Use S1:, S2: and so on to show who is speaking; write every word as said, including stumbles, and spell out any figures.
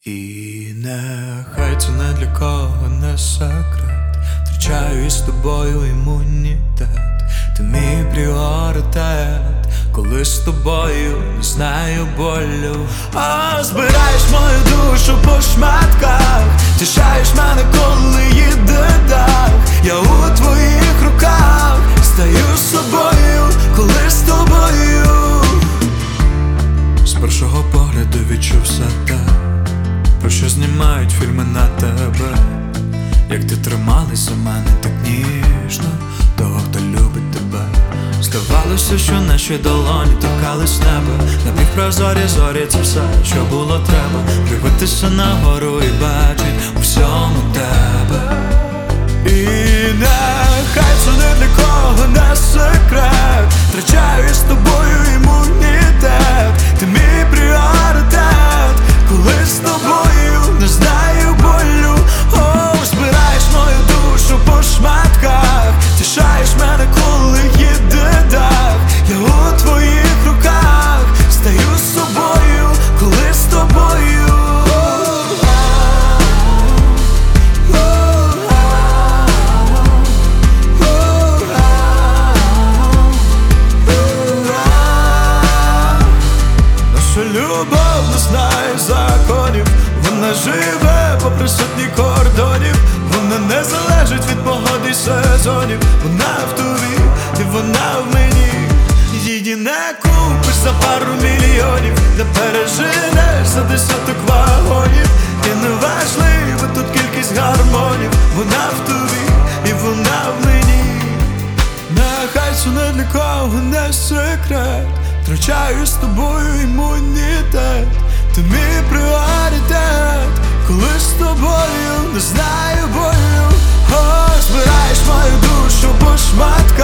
S1: І нехай це не для кого не секрет, втрачаю із тобою імунітет. Ти мій пріоритет, коли з тобою не знаю болю. А збираєш мою душу по шматках, тішаєш мене, коли їде дах. Я у твоїх руках стаю собою, коли з тобою. З першого погляду відчув все те, про що знімають фільми на тебе. Як ти трималась за мене так ніжно, того, хто любить тебе. Здавалося, що наші долоні торкались неба. Напівпрозорі зорі — це все, що було треба. Дивитися нагору і бачить у всьому тебе. І нехай це не для кого не секрет, втрачаю з тобою імунітет. Ти мій пріоритет, коли з тобою не знаю болю. О, збираєш мою душу по шматках, тішаєш мене, коли їде дах. Я у твоїх руках стаю собою, коли з тобою. Любов не знає законів, вона живе попри сотні кордонів. Вона не залежить від погоди й сезонів. Вона в тобі і вона в мені. Її не купиш за пару мільйонів, не переженеш за десяток вагонів. І не важливо тут кількість гармонів. Вона в тобі і вона в мені. Нехай це не для кого не секрет, втрачаю з тобою імунітет. Ти мій пріоритет, коли з тобою не знаю болю. О, збираєш мою душу по шматках,